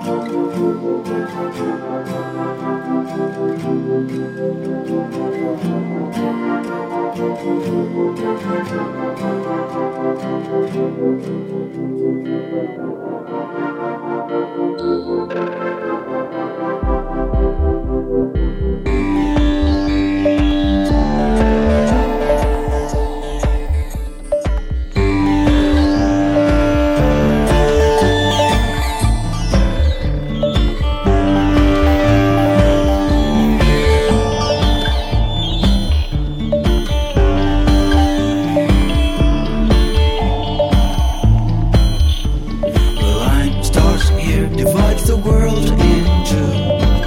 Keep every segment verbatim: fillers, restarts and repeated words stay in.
Divides the world in two.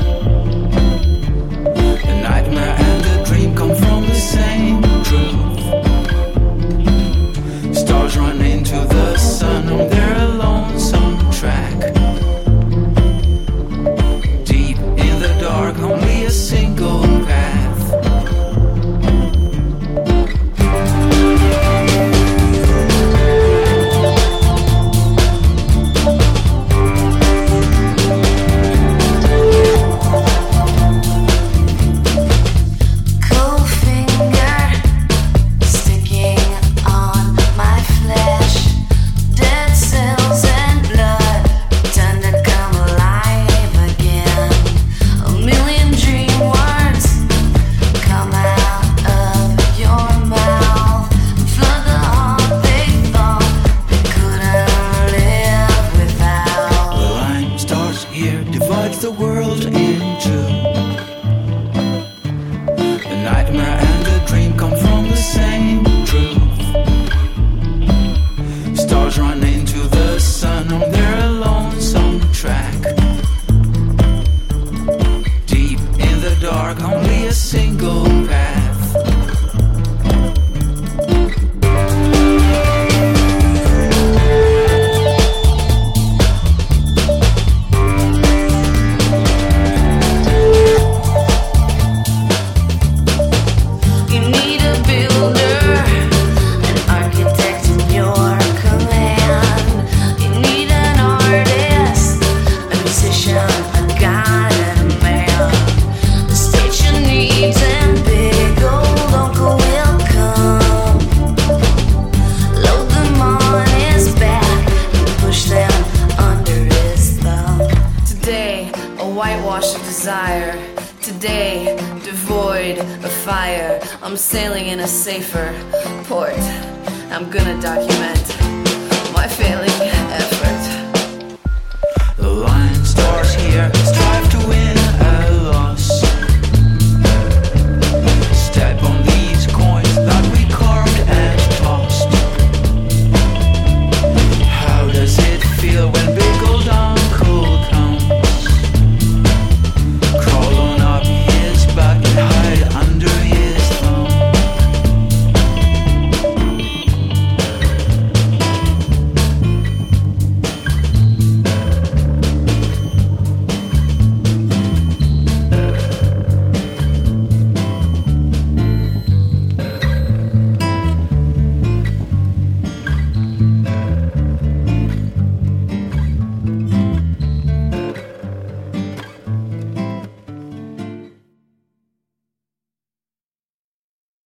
The nightmare and the dream come from the same truth. Stars run into the sun on their lonesome track. Deep in the dark, only a single path. Divides the world in two. The nightmare and the dream come from the same truth. Stars run into the sun on their lonesome track. Deep in the dark, only a single path. Whitewash of desire, today devoid of fire. I'm sailing in a safer port. I'm gonna document